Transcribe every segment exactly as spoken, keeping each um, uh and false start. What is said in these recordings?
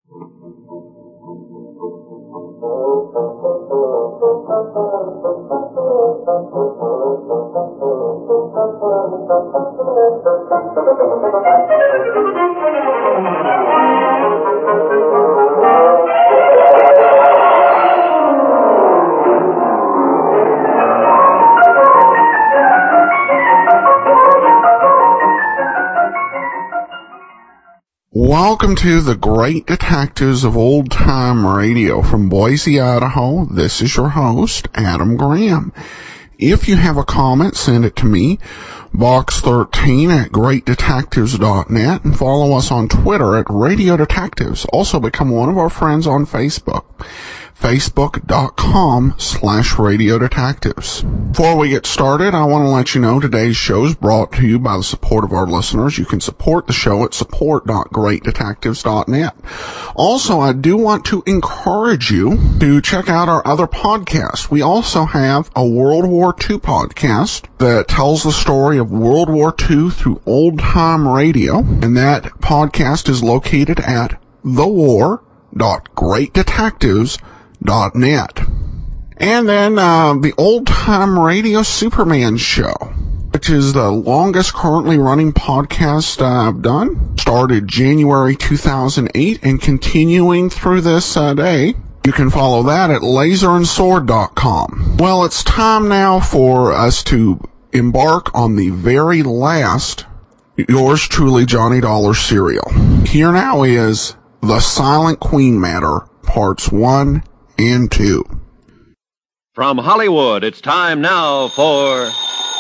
Welcome to the Great Detectives of Old Time Radio from Boise, Idaho. This is your host, Adam Graham. If you have a comment, send it to me, box thirteen at great detectives dot net, and follow us on Twitter at Radio Detectives. Also become one of our friends on Facebook, facebook.com slash Radio Detectives. Before we get started, I want to let you know today's show is brought to you by the support of our listeners. You can support the show at support dot great detectives dot net. Also, I do want to encourage you to check out our other podcasts. We also have a World War Two podcast that tells the story of World War Two through old time radio, and that podcast is located at the war dot great detectives dot net. And then uh, the Old Time Radio Superman Show, which is the longest currently running podcast uh, I've done. Started January two thousand eight and continuing through this uh, day. You can follow that at laser and sword dot com. Well, it's time now for us to embark on the very last Yours Truly Johnny Dollar serial. Here now is The Silent Queen Matter, Parts one and two. From Hollywood, it's time now for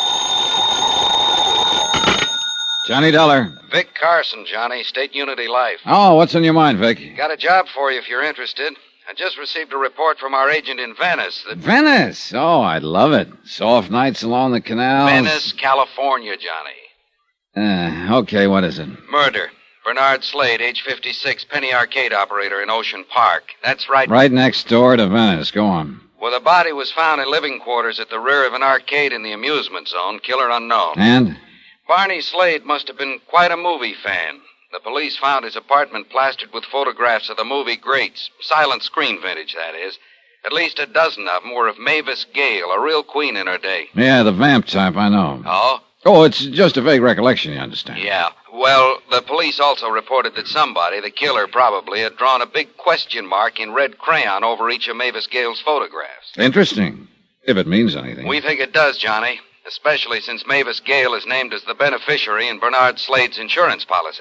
Johnny Dollar. Vic Carson, Johnny, State Unity Life. Oh, what's on your mind, Vic? Got a job for you if you're interested. I just received a report from our agent in Venice that... Venice? Oh, I'd love it. Soft nights along the canal. Venice, California, Johnny. Uh, okay, what is it? Murder. Bernard Slade, age fifty-six, penny arcade operator in Ocean Park. That's right. Right next door to Venice. Go on. Well, the body was found in living quarters at the rear of an arcade in the amusement zone. Killer unknown. And? Barney Slade must have been quite a movie fan. The police found his apartment plastered with photographs of the movie greats. Silent screen vintage, that is. At least a dozen of them were of Mavis Gale, a real queen in her day. Yeah, the vamp type, I know. Oh? Oh, it's just a vague recollection, you understand. Yeah. Well, the police also reported that somebody, the killer probably, had drawn a big question mark in red crayon over each of Mavis Gale's photographs. Interesting, if it means anything. We think it does, Johnny, especially since Mavis Gale is named as the beneficiary in Bernard Slade's insurance policy.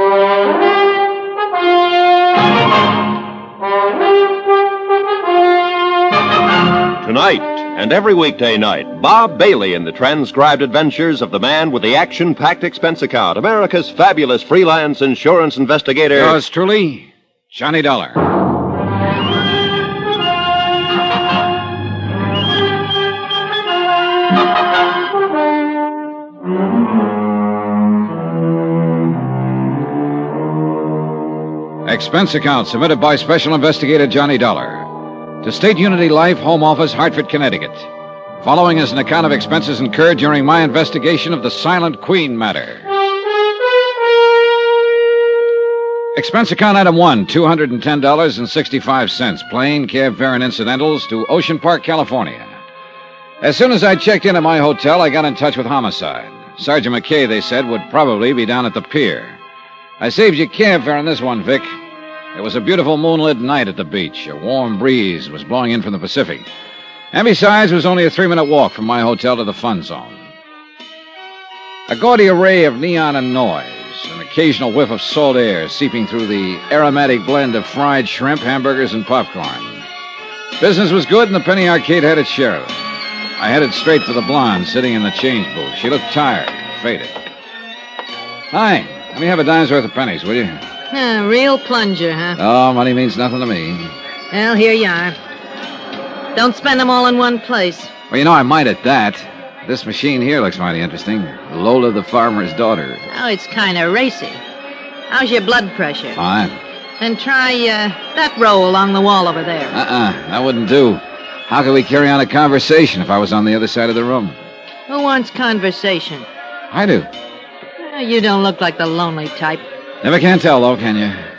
Tonight and every weekday night, Bob Bailey in the transcribed adventures of the man with the action-packed expense account, America's fabulous freelance insurance investigator. Yours truly, Johnny Dollar. Expense account submitted by Special Investigator Johnny Dollar to State Unity Life, Home Office, Hartford, Connecticut. Following is an account of expenses incurred during my investigation of the Silent Queen matter. Expense account item one, two hundred ten dollars and sixty-five cents. Plane, cab fare, and incidentals to Ocean Park, California. As soon as I checked in at my hotel, I got in touch with Homicide. Sergeant McKay, they said, would probably be down at the pier. I saved you cab fare on this one, Vic. It was a beautiful moonlit night at the beach. A warm breeze was blowing in from the Pacific. And besides, it was only a three-minute walk from my hotel to the fun zone. A gaudy array of neon and noise, an occasional whiff of salt air seeping through the aromatic blend of fried shrimp, hamburgers, and popcorn. Business was good, and the penny arcade had its share of it. I headed straight for the blonde sitting in the change booth. She looked tired, faded. Hi, let me have a dime's worth of pennies, will you? Uh, real plunger, huh? Oh, money means nothing to me. Well, here you are. Don't spend them all in one place. Well, you know, I might at that. This machine here looks mighty interesting. Lola the farmer's daughter. Oh, it's kind of racy. How's your blood pressure? Fine. Then try uh, that row along the wall over there. Uh-uh, that wouldn't do. How could we carry on a conversation if I was on the other side of the room? Who wants conversation? I do. Uh, you don't look like the lonely type. Never can tell, though, can you?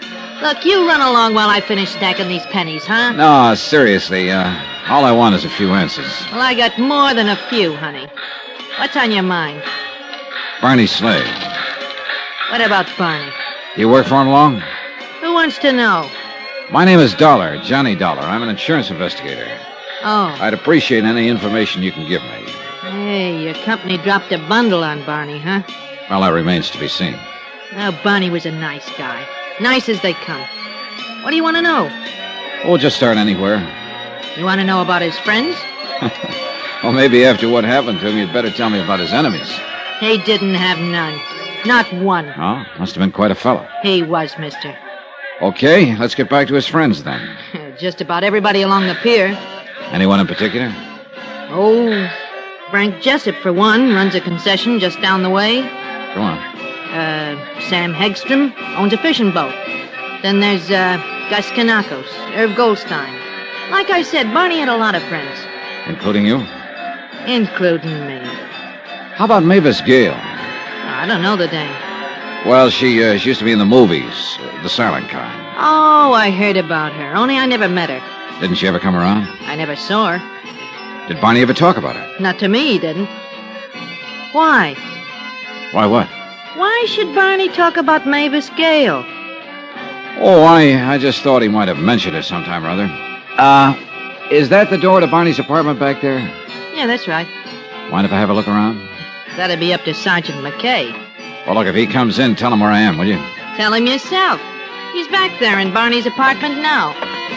Look, you run along while I finish stacking these pennies, huh? No, seriously, uh, all I want is a few answers. Well, I got more than a few, honey. What's on your mind? Barney Slade. What about Barney? You work for him long? Who wants to know? My name is Dollar, Johnny Dollar. I'm an insurance investigator. Oh. I'd appreciate any information you can give me. Hey, your company dropped a bundle on Barney, huh? Well, that remains to be seen. Now, Barney was a nice guy. Nice as they come. What do you want to know? We'll just start anywhere. You want to know about his friends? Well, maybe after what happened to him, you'd better tell me about his enemies. He didn't have none. Not one. Oh, must have been quite a fellow. He was, mister. Okay, let's get back to his friends then. Just about everybody along the pier. Anyone in particular? Oh, Frank Jessup, for one, runs a concession just down the way. Go on. Uh, Sam Hegstrom owns a fishing boat. Then there's, uh, Gus Kanakos, Irv Goldstein. Like I said, Barney had a lot of friends. Including you? Including me. How about Mavis Gale? I don't know the dame. Well, she, uh, she used to be in the movies, uh, the silent kind. Oh, I heard about her, only I never met her. Didn't she ever come around? I never saw her. Did Barney ever talk about her? Not to me, he didn't. Why? Why what? Why should Barney talk about Mavis Gale? Oh, I, I just thought he might have mentioned it sometime or other. Uh, is that the door to Barney's apartment back there? Yeah, that's right. Mind if I have a look around? That'd be up to Sergeant McKay. Well, look, if he comes in, tell him where I am, will you? Tell him yourself. He's back there in Barney's apartment now.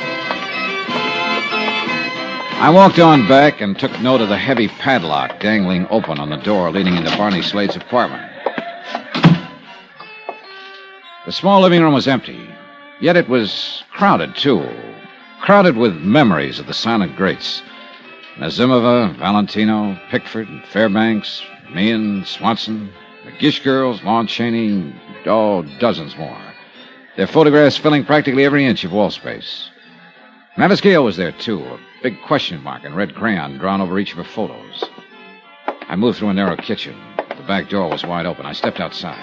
I walked on back and took note of the heavy padlock dangling open on the door leading into Barney Slade's apartment. The small living room was empty, yet it was crowded, too. Crowded with memories of the silent greats. Nazimova, Valentino, Pickford, Fairbanks, Meehan, Swanson, the Gish girls, Lon Chaney, oh, dozens more. Their photographs filling practically every inch of wall space. Mavis Gale was there, too, a big question mark in red crayon drawn over each of her photos. I moved through a narrow kitchen. The back door was wide open. I stepped outside.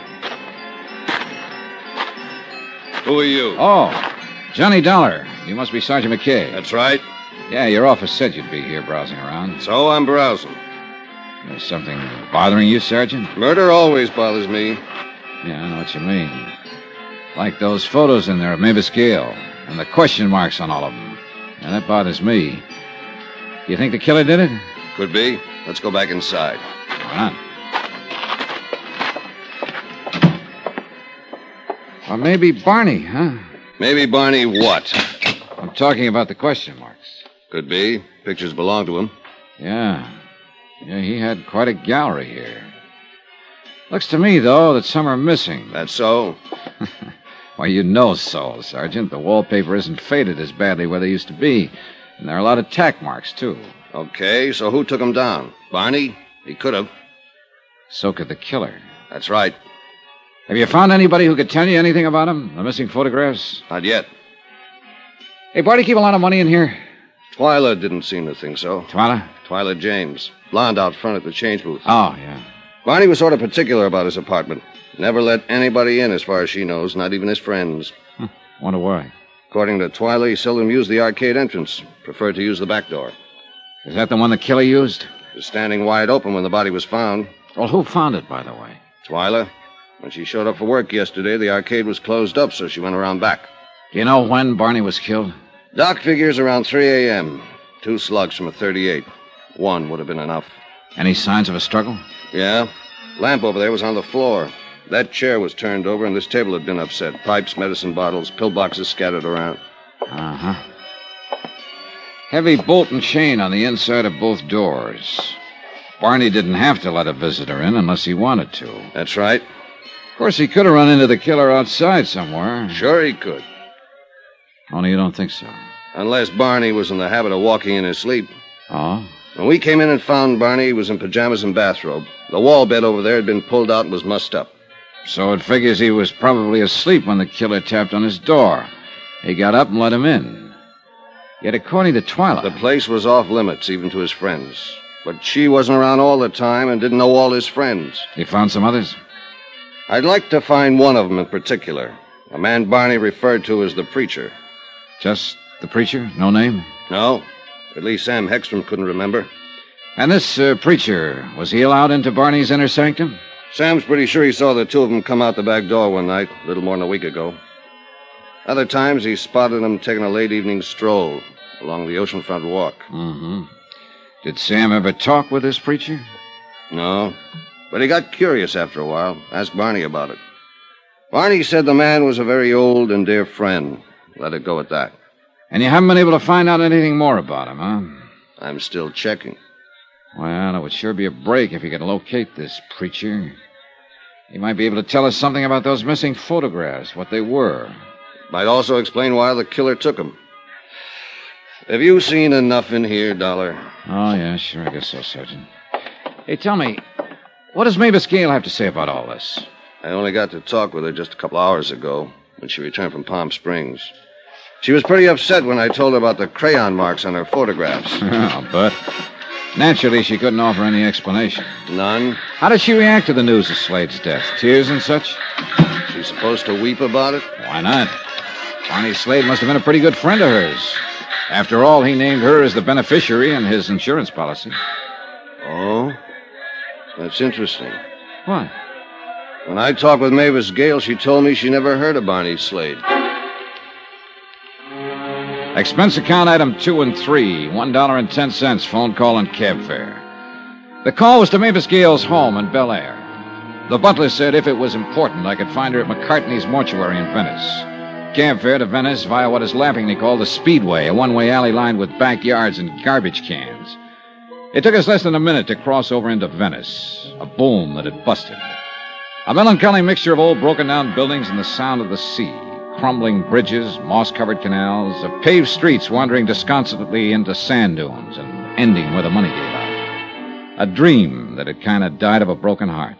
Who are you? Oh, Johnny Dollar. You must be Sergeant McKay. That's right. Yeah, your office said you'd be here browsing around. So I'm browsing. There's something bothering you, Sergeant? Murder always bothers me. Yeah, I know what you mean. Like those photos in there of Mavis Gale and the question marks on all of them. Yeah, that bothers me. You think the killer did it? Could be. Let's go back inside. Why not? Or maybe Barney, huh? Maybe Barney what? I'm talking about the question marks. Could be. Pictures belong to him. Yeah. Yeah, he had quite a gallery here. Looks to me, though, that some are missing. That's so? Why, you know so, Sergeant. The wallpaper isn't faded as badly where they used to be. And there are a lot of tack marks, too. Okay, so who took him down? Barney? He could have. So could the killer. That's right. Have you found anybody who could tell you anything about him? The missing photographs? Not yet. Hey, Barney, keep a lot of money in here? Twyla didn't seem to think so. Twyla? Twyla James. Blonde out front at the change booth. Oh, yeah. Barney was sort of particular about his apartment. Never let anybody in as far as she knows, not even his friends. Huh. Wonder why. According to Twyla, he seldom used the arcade entrance. Preferred to use the back door. Is that the one the killer used? It was standing wide open when the body was found. Well, who found it, by the way? Twyla. When she showed up for work yesterday, the arcade was closed up, so she went around back. Do you know when Barney was killed? Doc figures around three a.m. Two slugs from a thirty-eight. One would have been enough. Any signs of a struggle? Yeah. Lamp over there was on the floor. That chair was turned over, and this table had been upset. Pipes, medicine bottles, pill boxes scattered around. Uh-huh. Heavy bolt and chain on the inside of both doors. Barney didn't have to let a visitor in unless he wanted to. That's right. Of course, he could have run into the killer outside somewhere. Sure he could. Only you don't think so. Unless Barney was in the habit of walking in his sleep. Oh? When we came in and found Barney, he was in pajamas and bathrobe. The wall bed over there had been pulled out and was mussed up. So it figures he was probably asleep when the killer tapped on his door. He got up and let him in. Yet according to Twyla... The place was off limits, even to his friends. But she wasn't around all the time and didn't know all his friends. He found some others? I'd like to find one of them in particular. A man Barney referred to as the preacher. Just the preacher? No name? No. At least Sam Hegstrom couldn't remember. And this uh, preacher, was he allowed into Barney's inner sanctum? Sam's pretty sure he saw the two of them come out the back door one night, a little more than a week ago. Other times, he spotted them taking a late evening stroll along the oceanfront walk. Mm-hmm. Did Sam ever talk with this preacher? No. But he got curious after a while, asked Barney about it. Barney said the man was a very old and dear friend. Let it go at that. And you haven't been able to find out anything more about him, huh? I'm still checking. Well, it would sure be a break if you could locate this preacher. He might be able to tell us something about those missing photographs, what they were. Might also explain why the killer took them. Have you seen enough in here, Dollar? Oh, yeah, sure, I guess so, Sergeant. Hey, tell me, what does Mavis Gale have to say about all this? I only got to talk with her just a couple hours ago when she returned from Palm Springs. She was pretty upset when I told her about the crayon marks on her photographs. Oh, but naturally she couldn't offer any explanation. None? How did she react to the news of Slade's death? Tears and such? She's supposed to weep about it? Why not? Barney Slade must have been a pretty good friend of hers. After all, he named her as the beneficiary in his insurance policy. Oh? That's interesting. What? When I talked with Mavis Gale, she told me she never heard of Barney Slade. Expense account item two and three, one dollar and ten cents, phone call and cab fare. The call was to Mavis Gale's home in Bel Air. The butler said if it was important, I could find her at McCartney's mortuary in Venice. Cab fare to Venice via what is laughingly called the Speedway, a one-way alley lined with backyards and garbage cans. It took us less than a minute to cross over into Venice, a boom that had busted. A melancholy mixture of old broken-down buildings and the sound of the sea. Crumbling bridges, moss-covered canals, of paved streets wandering disconsolately into sand dunes and ending where the money gave out. A dream that had kind of died of a broken heart.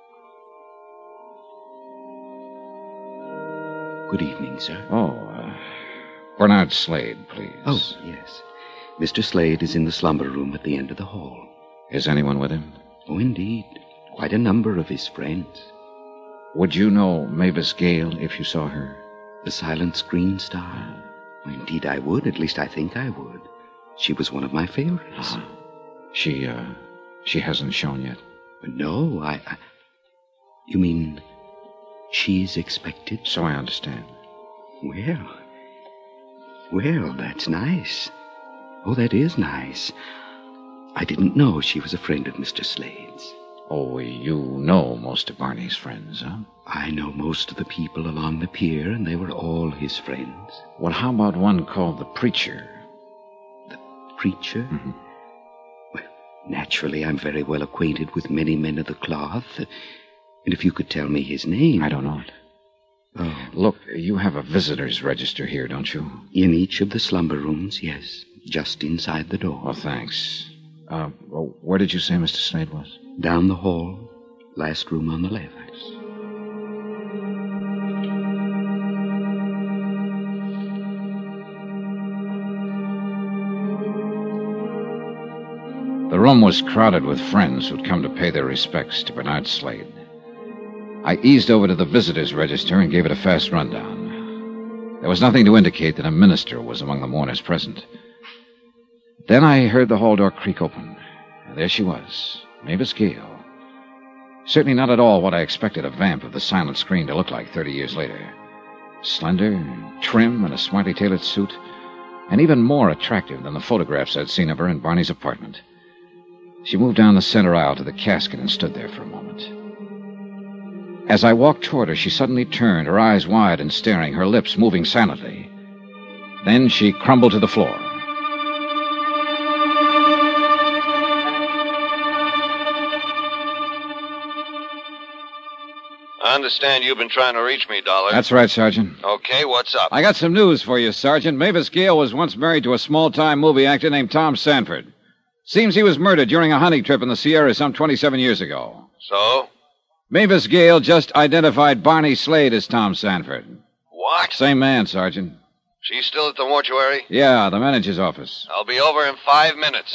Good evening, sir. Oh, uh, Bernard Slade, please. Oh, yes. Mister Slade is in the slumber room at the end of the hall. Is anyone with him? Oh, indeed. Quite a number of his friends. Would you know Mavis Gale if you saw her? The silent screen star? Well, indeed I would. At least I think I would. She was one of my favorites. Uh, she, uh, she hasn't shown yet? No, I, I... You mean she's expected? So I understand. Well, well, that's nice. Oh, that is nice. I didn't know she was a friend of Mister Slade's. Oh, you know most of Barney's friends, huh? I know most of the people along the pier, and they were all his friends. Well, how about one called the Preacher? The Preacher? Mm-hmm. Well, naturally, I'm very well acquainted with many men of the cloth. And if you could tell me his name... I don't know it. Oh. Look, you have a visitor's register here, don't you? In each of the slumber rooms, yes. Just inside the door. Oh, thanks. Uh, well, where did you say Mister Slade was? Down the hall. Last room on the left. The room was crowded with friends who'd come to pay their respects to Bernard Slade. I eased over to the visitor's register and gave it a fast rundown. There was nothing to indicate that a minister was among the mourners present. Then I heard the hall door creak open, and there she was, Mavis Gale. Certainly not at all what I expected a vamp of the silent screen to look like thirty years later. Slender, trim, in a smartly tailored suit, and even more attractive than the photographs I'd seen of her in Barney's apartment. She moved down the center aisle to the casket and stood there for a moment. As I walked toward her, she suddenly turned, her eyes wide and staring, her lips moving silently. Then she crumbled to the floor. I understand you've been trying to reach me, Dollar. That's right, Sergeant. Okay, what's up? I got some news for you, Sergeant. Mavis Gale was once married to a small-time movie actor named Tom Sanford. Seems he was murdered during a hunting trip in the Sierras some twenty-seven years ago. So? Mavis Gale just identified Barney Slade as Tom Sanford. What? Same man, Sergeant. She's still at the mortuary? Yeah, the manager's office. I'll be over in five minutes.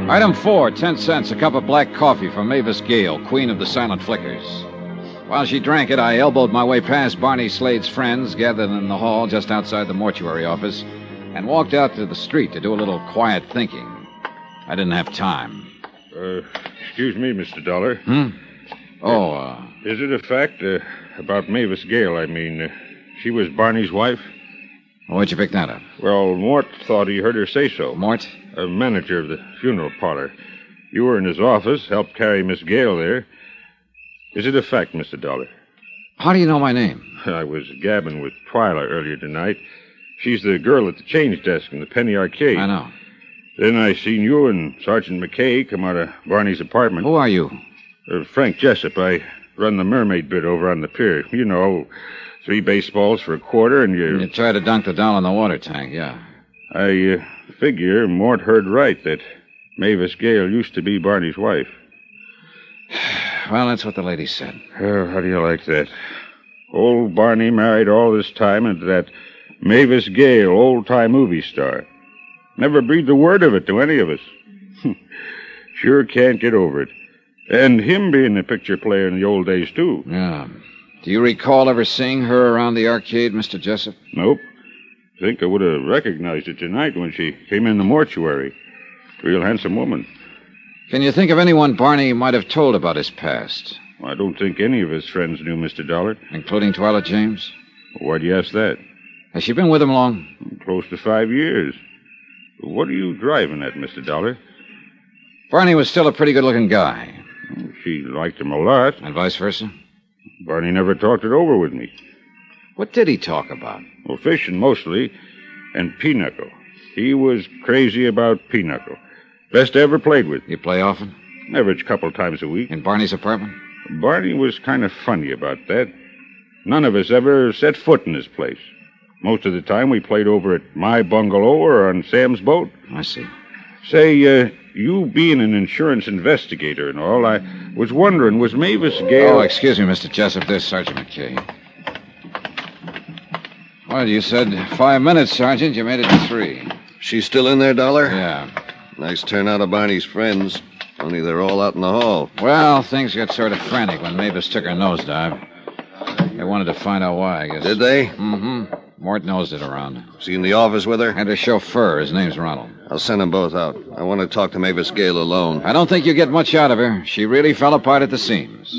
Item four, ten cents, a cup of black coffee for Mavis Gale, queen of the silent flickers. While she drank it, I elbowed my way past Barney Slade's friends gathered in the hall just outside the mortuary office and walked out to the street to do a little quiet thinking. I didn't have time. Uh, excuse me, Mister Dollar. Hmm? Oh, uh... Is it a fact, uh, about Mavis Gale, I mean, uh, she was Barney's wife? Where'd you pick that up? Well, Mort thought he heard her say so. Mort? A manager of the funeral parlor. You were in his office, helped carry Miss Gale there. Is it a fact, Mister Dollar? How do you know my name? I was gabbing with Twyla earlier tonight. She's the girl at the change desk in the Penny Arcade. I know. Then I seen you and Sergeant McKay come out of Barney's apartment. Who are you? Uh, Frank Jessup. I run the mermaid bit over on the pier. You know, three baseballs for a quarter and you... You tried to dunk the doll in the water tank, yeah. I uh, figure Mort heard right that Mavis Gale used to be Barney's wife. Well, that's what the lady said. Oh, how do you like that? Old Barney married all this time into that Mavis Gale, old-time movie star. Never breathed a word of it to any of us. Sure can't get over it. And him being a picture player in the old days, too. Yeah. Do you recall ever seeing her around the arcade, Mister Jessup? Nope. Think I would have recognized her tonight when she came in the mortuary. Real handsome woman. Can you think of anyone Barney might have told about his past? I don't think any of his friends knew Mister Dollar. Including Twyla James? Why'd you ask that? Has she been with him long? Close to five years. What are you driving at, Mister Dollar? Barney was still a pretty good-looking guy. She liked him a lot. And vice versa? Barney never talked it over with me. What did he talk about? Well, fishing mostly, and pinochle. He was crazy about pinochle. Best I ever played with. You play often? Average couple times a week. In Barney's apartment? Barney was kind of funny about that. None of us ever set foot in his place. Most of the time we played over at my bungalow or on Sam's boat. I see. Say, uh, you being an insurance investigator and all, I was wondering, was Mavis Gale... Oh, excuse me, Mister Jessup. There's Sergeant McKay. Well, you said five minutes, Sergeant. You made it to three. She's still in there, Dollar? Yeah. Nice turnout of Barney's friends. Only they're all out in the hall. Well, things got sort of frantic when Mavis took her nosedive. They wanted to find out why, I guess. Did they? Mm-hmm. Mort nosed it around. Is he in the office with her? And her chauffeur. His name's Ronald. I'll send them both out. I want to talk to Mavis Gale alone. I don't think you get much out of her. She really fell apart at the seams.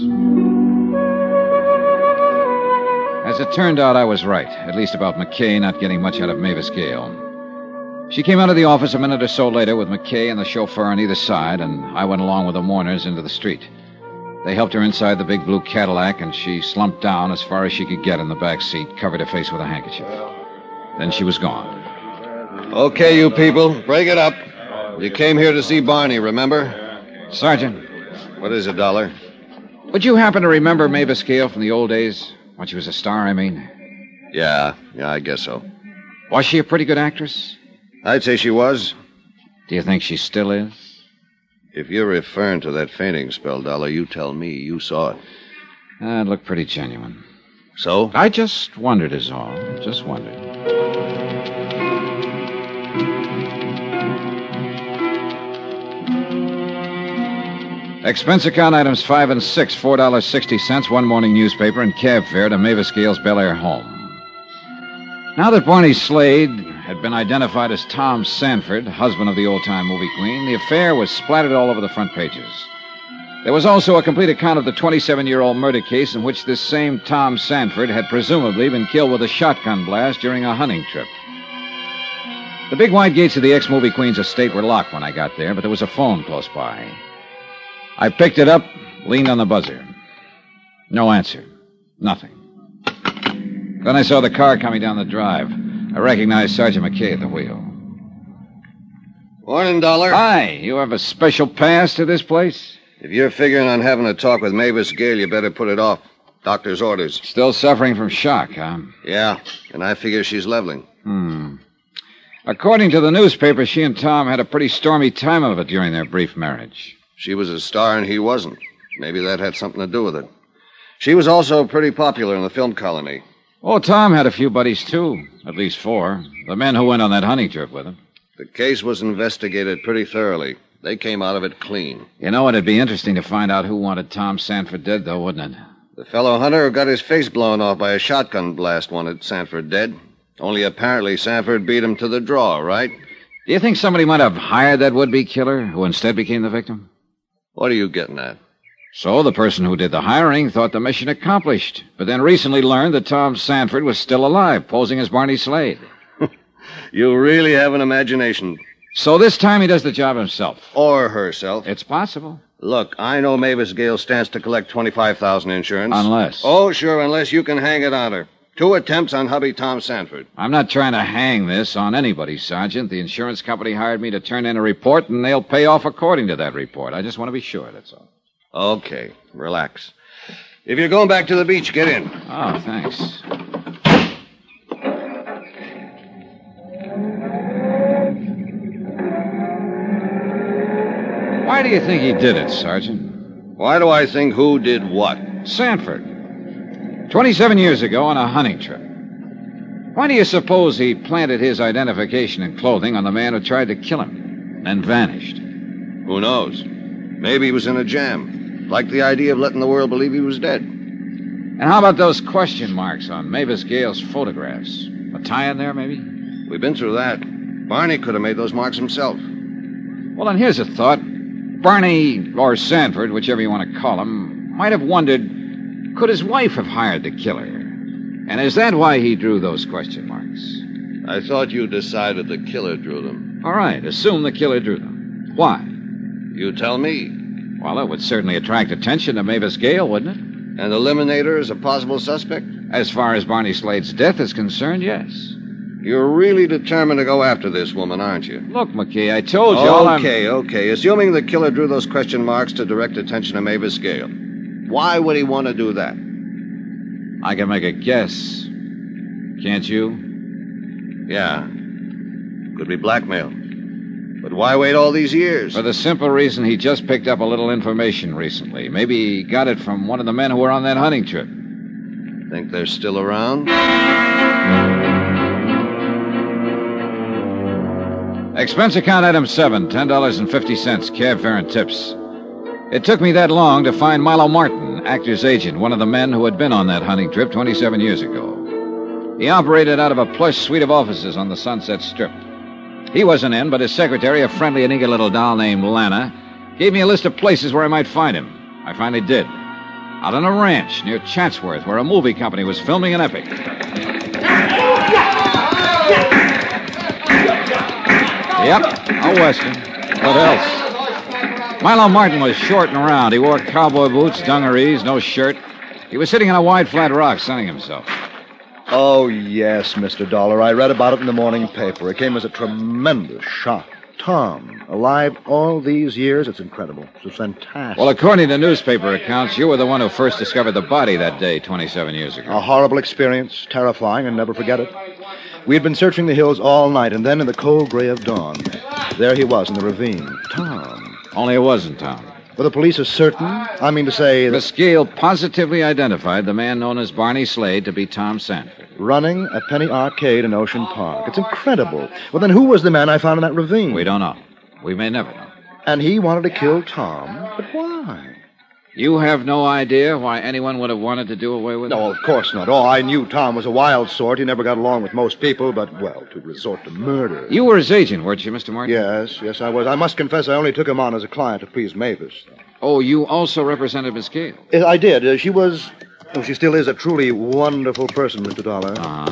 As it turned out, I was right. At least about McKay not getting much out of Mavis Gale. She came out of the office a minute or so later with McKay and the chauffeur on either side, and I went along with the mourners into the street. They helped her inside the big blue Cadillac, and she slumped down as far as she could get in the back seat, covered her face with a handkerchief. Then she was gone. Okay, you people, break it up. You came here to see Barney, remember? Sergeant. What is it, Dollar? Would you happen to remember Mavis Gale from the old days? When she was a star, I mean. Yeah, yeah, I guess so. Was she a pretty good actress? I'd say she was. Do you think she still is? If you're referring to that fainting spell, Dollar, you tell me. You saw it. Uh, it looked pretty genuine. So? I just wondered is all. Just wondered. Expense account items five and six, four dollars and sixty cents, one morning newspaper, and cab fare to Mavis Gale's Bel Air home. Now that Barney Slade had been identified as Tom Sanford, husband of the old-time movie queen, the affair was splattered all over the front pages. There was also a complete account of the twenty-seven-year-old murder case in which this same Tom Sanford had presumably been killed with a shotgun blast during a hunting trip. The big wide gates of the ex-movie queen's estate were locked when I got there, but there was a phone close by. I picked it up, leaned on the buzzer. No answer. Nothing. Then I saw the car coming down the drive. I recognized Sergeant McKay at the wheel. Morning, Dollar. Hi. You have a special pass to this place? If you're figuring on having a talk with Mavis Gale, you better put it off. Doctor's orders. Still suffering from shock, huh? Yeah, and I figure she's leveling. Hmm. According to the newspaper, she and Tom had a pretty stormy time of it during their brief marriage. She was a star and he wasn't. Maybe that had something to do with it. She was also pretty popular in the film colony. Oh, Tom had a few buddies, too. At least four. The men who went on that hunting trip with him. The case was investigated pretty thoroughly. They came out of it clean. You know, it'd be interesting to find out who wanted Tom Sanford dead, though, wouldn't it? The fellow Hunter who got his face blown off by a shotgun blast wanted Sanford dead. Only apparently Sanford beat him to the draw, right? Do you think somebody might have hired that would-be killer who instead became the victim? What are you getting at? So the person who did the hiring thought the mission accomplished, but then recently learned that Tom Sanford was still alive, posing as Barney Slade. You really have an imagination. So this time he does the job himself. Or herself. It's possible. Look, I know Mavis Gale stands to collect twenty-five thousand dollars insurance. Unless. Oh, sure, unless you can hang it on her. Two attempts on hubby Tom Sanford. I'm not trying to hang this on anybody, Sergeant. The insurance company hired me to turn in a report, and they'll pay off according to that report. I just want to be sure, that's all. Okay, relax. If you're going back to the beach, get in. Oh, thanks. Why do you think he did it, Sergeant? Why do I think who did what? Sanford. Twenty-seven years ago on a hunting trip. Why do you suppose he planted his identification and clothing on the man who tried to kill him, then vanished? Who knows? Maybe he was in a jam. Liked the idea of letting the world believe he was dead. And how about those question marks on Mavis Gale's photographs? A tie in there, maybe? We've been through that. Barney could have made those marks himself. Well, then here's a thought. Barney, or Sanford, whichever you want to call him, might have wondered, could his wife have hired the killer? And is that why he drew those question marks? I thought you decided the killer drew them. All right, assume the killer drew them. Why? You tell me. Well, it would certainly attract attention to Mavis Gale, wouldn't it? And eliminate her as a possible suspect? As far as Barney Slade's death is concerned, yes. You're really determined to go after this woman, aren't you? Look, McKee, I told you all I'm... Okay, okay. Assuming the killer drew those question marks to direct attention to Mavis Gale. Why would he want to do that? I can make a guess. Can't you? Yeah. Could be blackmail. But why wait all these years? For the simple reason he just picked up a little information recently. Maybe he got it from one of the men who were on that hunting trip. Think they're still around? Expense account item seven, ten dollars and fifty cents, cab fare and tips. It took me that long to find Milo Martin, actor's agent, one of the men who had been on that hunting trip twenty-seven years ago. He operated out of a plush suite of offices on the Sunset Strip. He wasn't in, but his secretary, a friendly and eager little doll named Lana, gave me a list of places where I might find him. I finally did. Out on a ranch near Chatsworth, where a movie company was filming an epic. Yep, a Western. What else? Milo Martin was short and round. He wore cowboy boots, dungarees, no shirt. He was sitting on a wide, flat rock, sunning himself. Oh, yes, Mister Dollar. I read about it in the morning paper. It came as a tremendous shock. Tom, alive all these years? It's incredible. It's fantastic. Well, according to newspaper accounts, you were the one who first discovered the body that day twenty-seven years ago. A horrible experience, terrifying, and never forget it. We had been searching the hills all night, and then in the cold gray of dawn, there he was in the ravine. Tom. Only it wasn't Tom. Well, the police are certain. I mean to say that... Miss Gale positively identified the man known as Barney Slade to be Tom Sanford. Running a penny arcade in Ocean Park. It's incredible. Well, then who was the man I found in that ravine? We don't know. We may never know. And he wanted to kill Tom? But why? You have no idea why anyone would have wanted to do away with him? No, of course not. Oh, I knew Tom was a wild sort. He never got along with most people, but, well, to resort to murder. You were his agent, weren't you, Mister Martin? Yes, yes, I was. I must confess I only took him on as a client to please Mavis. Oh, you also represented Miss Gale? I did. Uh, she was... Oh, she still is a truly wonderful person, Mister Dollar. Uh-huh.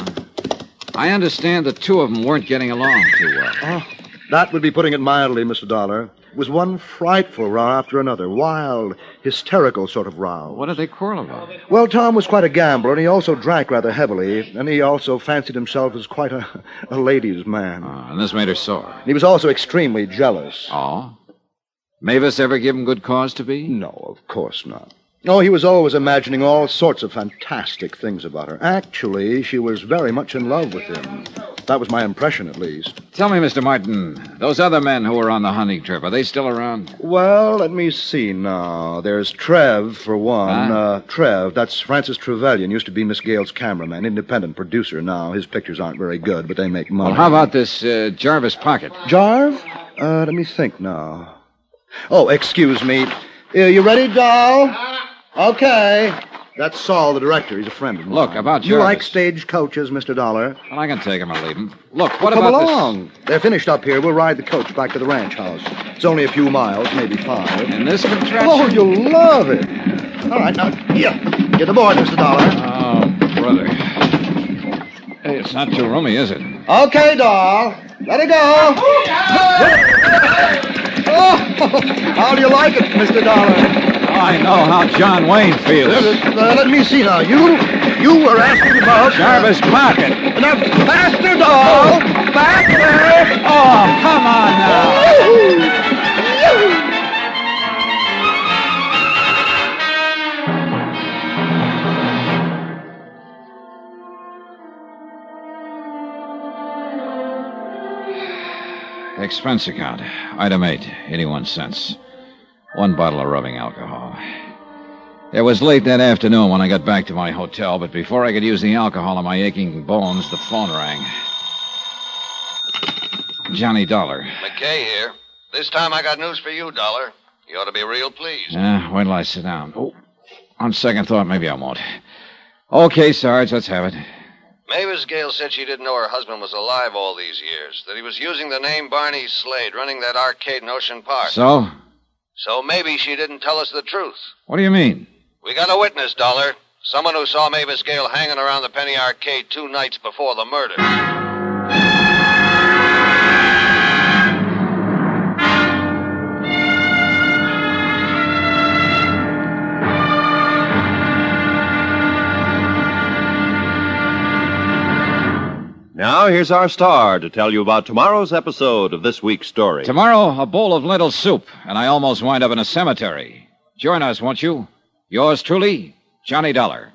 I understand the two of them weren't getting along too well. Oh, that would be putting it mildly, Mister Dollar. It was one frightful row after another. Wild, hysterical sort of row. What did they quarrel about? Well, Tom was quite a gambler, and he also drank rather heavily, and he also fancied himself as quite a, a ladies' man. Oh, and this made her sore. He was also extremely jealous. Oh? Mavis ever give him good cause to be? No, of course not. Oh, he was always imagining all sorts of fantastic things about her. Actually, she was very much in love with him. That was my impression, at least. Tell me, Mister Martin, those other men who were on the hunting trip, are they still around? Well, let me see now. There's Trev, for one. Huh? Uh, Trev, that's Francis Trevelyan, used to be Miss Gale's cameraman, independent producer now. His pictures aren't very good, but they make money. Well, how about this uh, Jarvis Pocket? Jarv? Uh, let me think now. Oh, excuse me. Are you ready, doll? Okay. That's Saul, the director. He's a friend of mine. Look, about You like Jarvis. stage coaches, Mister Dollar? Well, I can take him or leave him. Look, what Come about along. They're finished up here. We'll ride the coach back to the ranch house. It's only a few miles, maybe five. this? In this contraption? Oh, you'll love it. All right, now, here. Get aboard, Mister Dollar. Oh, brother. Hey, it's not too roomy, is it? Okay, doll. Let it go. Oh, how do you like it, Mister Dollar? I know how John Wayne feels. Uh, let me see now. You you were asking about... Jarvis Market. Now, faster, doll. Faster. Oh, come on now. Expense account. Item eight, eighty-one cents. One bottle of rubbing alcohol. It was late that afternoon when I got back to my hotel, but before I could use the alcohol on my aching bones, the phone rang. Johnny Dollar. McKay here. This time I got news for you, Dollar. You ought to be real pleased. Yeah, wait till I sit down. Oh, on second thought, maybe I won't. Okay, Sarge, let's have it. Mavis Gale said she didn't know her husband was alive all these years, that he was using the name Barney Slade, running that arcade in Ocean Park. So? So maybe she didn't tell us the truth. What do you mean? We got a witness, Dollar. Someone who saw Mavis Gale hanging around the Penny Arcade two nights before the murder. Now, here's our star to tell you about tomorrow's episode of this week's story. Tomorrow, a bowl of lentil soup, and I almost wind up in a cemetery. Join us, won't you? Yours truly, Johnny Dollar.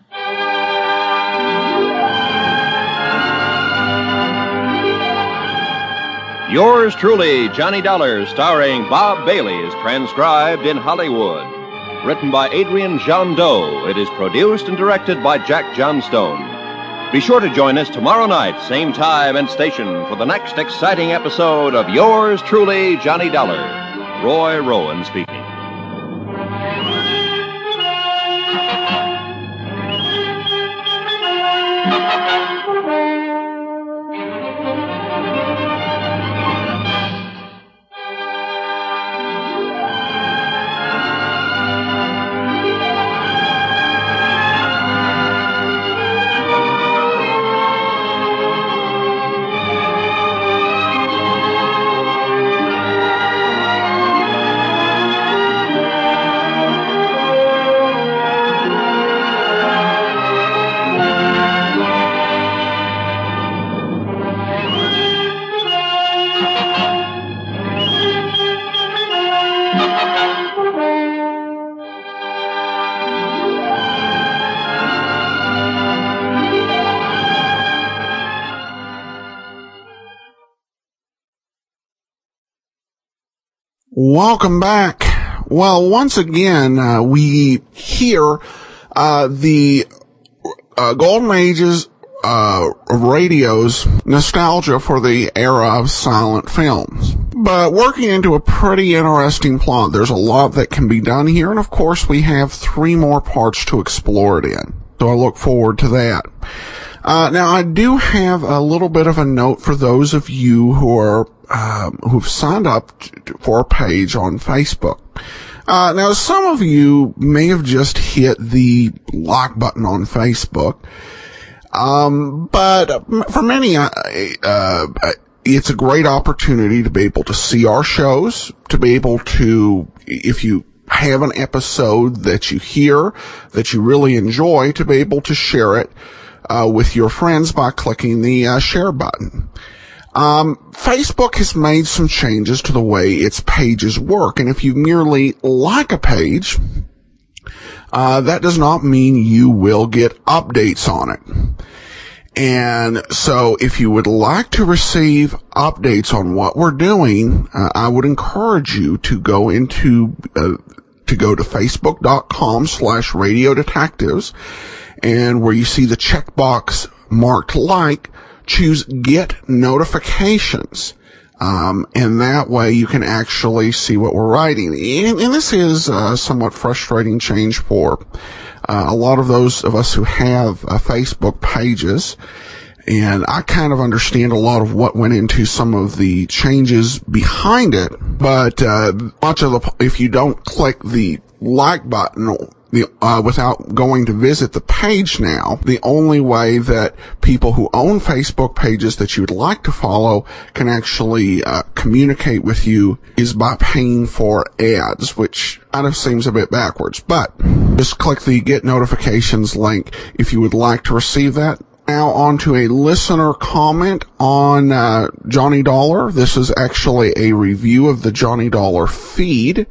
Yours truly, Johnny Dollar, starring Bob Bailey, is transcribed in Hollywood. Written by Adrian Jondeau, it is produced and directed by Jack Johnstone. Be sure to join us tomorrow night, same time and station, for the next exciting episode of Yours truly, Johnny Dollar. Roy Rowan speaking. Welcome back. Well, once again, uh, we hear uh, the uh, Golden Ages uh, of radio's nostalgia for the era of silent films. But working into a pretty interesting plot, there's a lot that can be done here, and of course we have three more parts to explore it in. So I look forward to that. Uh, now, I do have a little bit of a note for those of you who are um, who've signed up to, for a page on Facebook. Uh, now, some of you may have just hit the like button on Facebook, um, but for many, uh, uh, it's a great opportunity to be able to see our shows, to be able to, if you have an episode that you hear that you really enjoy, to be able to share it Uh, with your friends by clicking the uh, share button. Um, Facebook has made some changes to the way its pages work, and if you merely like a page, uh, that does not mean you will get updates on it. And so if you would like to receive updates on what we're doing, uh, I would encourage you to go into, uh, to go to facebook.com slash radio detectives, and where you see the checkbox marked like, choose Get Notifications. Um, and that way you can actually see what we're writing. And, and this is a somewhat frustrating change for uh, a lot of those of us who have uh, Facebook pages. And I kind of understand a lot of what went into some of the changes behind it. But uh, much of the, if you don't click the like button, The, uh, without going to visit the page now, the only way that people who own Facebook pages that you would like to follow can actually uh, communicate with you is by paying for ads, which kind of seems a bit backwards. But just click the Get Notifications link if you would like to receive that. Now on to a listener comment on uh, Johnny Dollar. This is actually a review of the Johnny Dollar feed.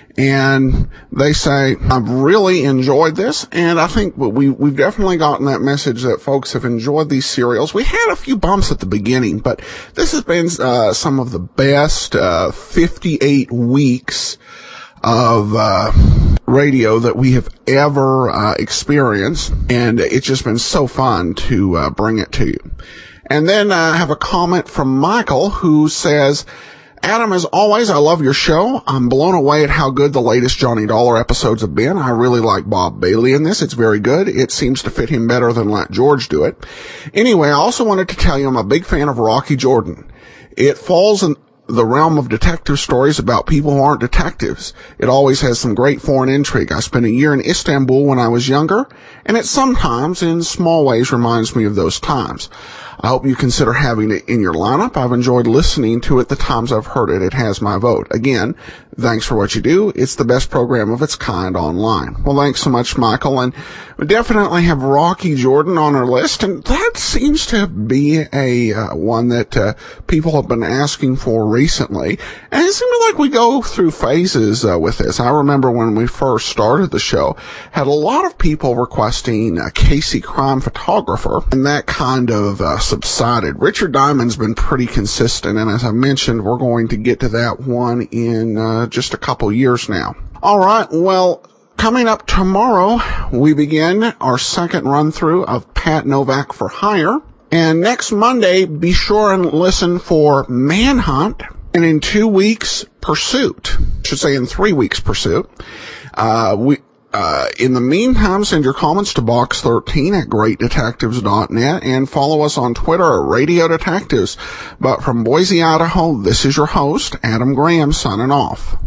And they say, I've really enjoyed this, and I think we, we've definitely gotten that message that folks have enjoyed these serials. We had a few bumps at the beginning, but this has been uh, some of the best uh, fifty-eight weeks of uh radio that we have ever uh, experienced, and it's just been so fun to uh, bring it to you. And then uh, I have a comment from Michael who says, Adam, as always, I love your show. I'm blown away at how good the latest Johnny Dollar episodes have been. I really like Bob Bailey in this. It's very good. It seems to fit him better than let George do it. Anyway, I also wanted to tell you I'm a big fan of Rocky Jordan. It falls in the realm of detective stories about people who aren't detectives. It always has some great foreign intrigue. I spent a year in Istanbul when I was younger, and it sometimes, in small ways, reminds me of those times. I hope you consider having it in your lineup. I've enjoyed listening to it the times I've heard it. It has my vote. Again, thanks for what you do. It's the best program of its kind online. Well, thanks so much, Michael. And we definitely have Rocky Jordan on our list, and that seems to be a uh, one that uh, people have been asking for recently. And it seems like we go through phases uh, with this. I remember when we first started the show, had a lot of people requesting a Casey crime photographer, and that kind of uh, subsided. Richard Diamond's been pretty consistent, and as I mentioned, we're going to get to that one in uh, just a couple years now. All right, well, coming up tomorrow, we begin our second run-through of Pat Novak for Hire. And next Monday, be sure and listen for Manhunt. And in two weeks, Pursuit. I should say in three weeks, Pursuit. Uh, we... Uh, in the meantime, send your comments to box thirteen at great detectives dot net and follow us on Twitter at Radio Detectives. But from Boise, Idaho, this is your host, Adam Graham, signing off.